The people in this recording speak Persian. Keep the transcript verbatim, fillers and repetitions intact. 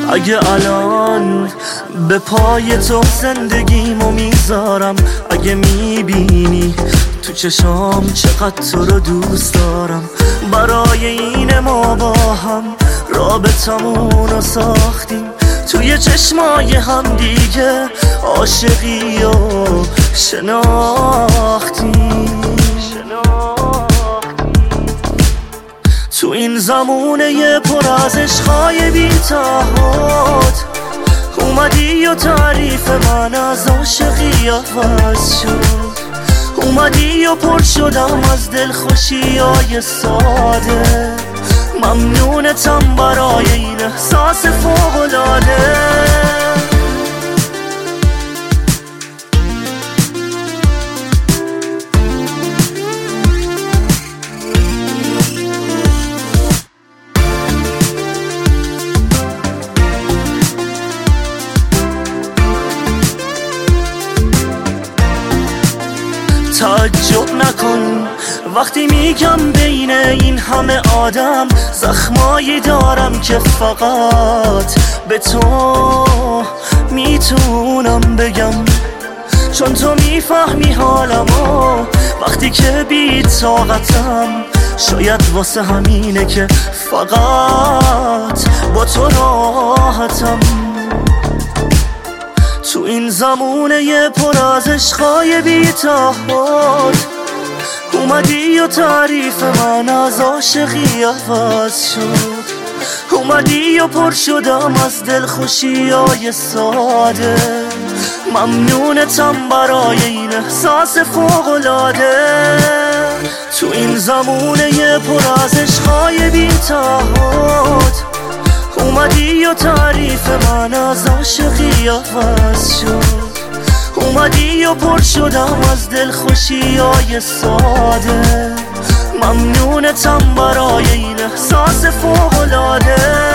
اگه الان به پای تو زندگیمو میذارم، اگه میبینی تو چشام چقدر تو رو دوست دارم، برای اینه ما با هم رابطمونو ساختیم، توی چشمای هم دیگه عاشقی و شناختیم. تو این زمونه پر از عشقای بی تعهد اومدی و تعریف من از عاشقی عوض شد، اومدی و پر شدم از دلخوشیای ساده، ممنونتم برای این احساس فوق‌العاده. تعجب نکن وقتی میگم بین این همه آدم زخمایی دارم که فقط به تو میتونم بگم، چون تو میفهمی حالمو وقتی که بی طاقتم، شاید واسه همینه که فقط با تو راحتم. تو این زمونه پر از عشقای بی تعهد اومدی و تعریف من از عاشقی عوض شد، اومدی و پر شدم از دلخوشیای ساده، ممنونتم برای این احساس فوق‌العاده. تو این زمونه پر از عشقای بی تعهد اومدی و تعریف من از عاشقی عوض شد، اومدی و پر شدم از دلخوشیای ساده، ممنونتم برای این احساس فوق‌العاده.